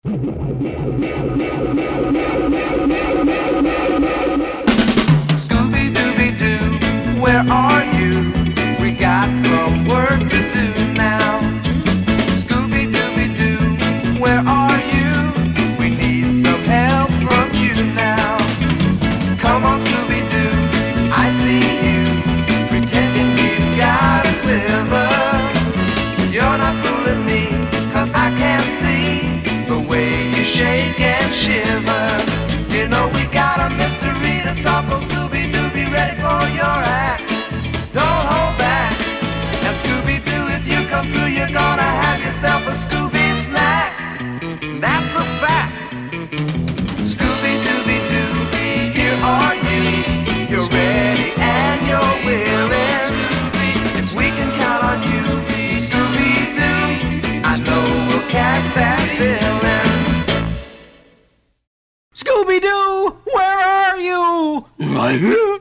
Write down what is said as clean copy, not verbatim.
Scooby-Dooby-Doo, where are you? We got some work to do now. Scooby-Dooby-Doo, where are you? We need some help from you now. Come on, Scooby-Doo, I see you, pretending you've got a sliver. You're not fooling me, 'cause I can see the way you shake and shiver. You know we got a mystery to solve, so Scooby-Doo, be ready for your act. Don't hold back. And Scooby-Doo, if you come through, you're gonna have yourself a Scooby snack. That's a fact. Scooby-Dooby-Doo, here are you. You're ready and you're willing. If we can count on you, Scooby-Doo, I know we'll catch that villain. Scooby-Doo, where are you?